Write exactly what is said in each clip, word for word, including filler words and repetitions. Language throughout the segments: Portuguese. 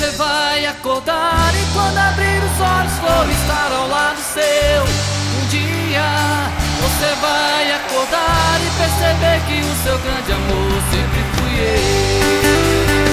Você vai acordar e quando abrir os olhos vou estar ao lado seu. Um dia você vai acordar e perceber que o seu grande amor sempre fui eu.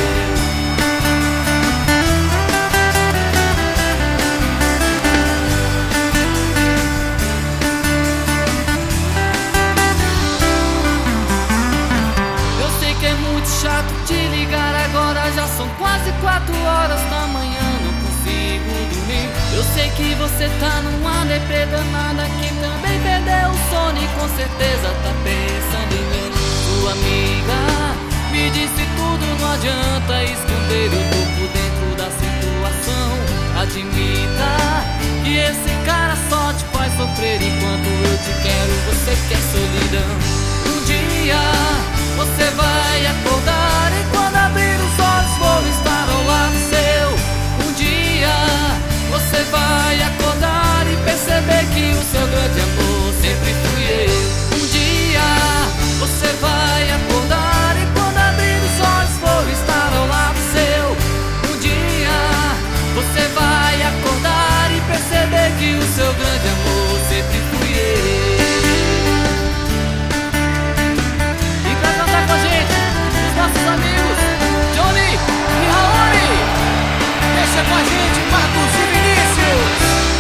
Chato te ligar agora, já são quase quatro horas da manhã, não consigo dormir. Eu sei que você tá numa deprê danada, que também perdeu o sono e com certeza tá pensando em mim. Sua amiga me disse tudo, não adianta esconder, eu tô por dentro da situação. Admita que esse cara só te faz sofrer, enquanto eu te quero, você quer solidão. Um dia você vai acordar e quando abrir os olhos vou estar ao lado seu. Um dia você vai acordar e perceber que o seu grande amor sempre fui eu. Um dia você vai acordar e quando abrir os olhos vou estar ao lado seu. Um dia você vai acordar e perceber que o seu grande amor sempre fui eu. Nossos amigos Johnny e Raoni, deixa com a gente Marcos e Vinícius.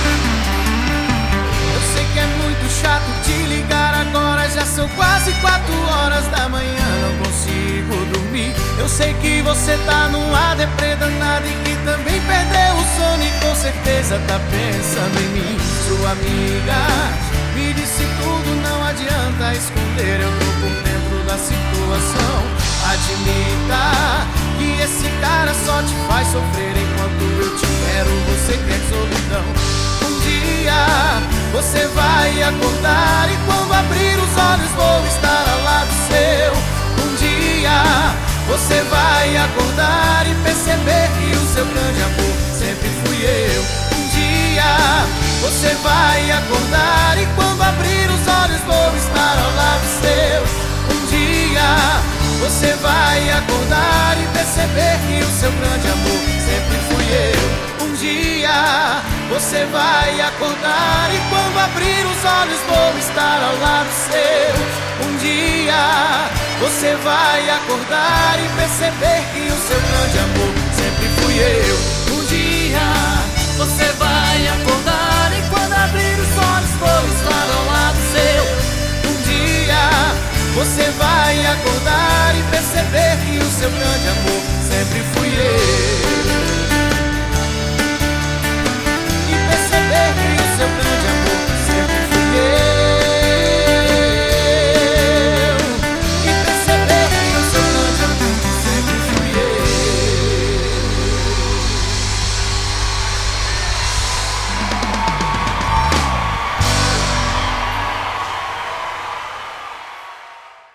Eu sei que é muito chato te ligar agora, já são quase quatro horas da manhã, não consigo dormir. Eu sei que você tá numa deprê danada e que também perdeu o sono e com certeza tá pensando em mim. Sua amiga me disse tudo, não adianta esconder, eu tô por dentro da situação. Admita que esse cara só te faz sofrer, enquanto eu te quero, você quer solidão. Um dia você vai acordar e quando abrir os olhos vou estar ao lado seu. Um dia você vai acordar e perceber que o seu grande amor sempre fui eu. Um dia você vai acordar e quando abrir os olhos vou estar ao lado seu. Um dia você vai acordar e perceber que o seu grande amor sempre fui eu. Um dia você vai acordar e quando abrir os olhos vou estar ao lado seu. Um dia você vai acordar e perceber que o seu grande amor sempre fui eu. Um dia você vai acordar e quando abrir os olhos vou estar ao lado seu. Um dia você vai acordar e perceber que o seu grande amor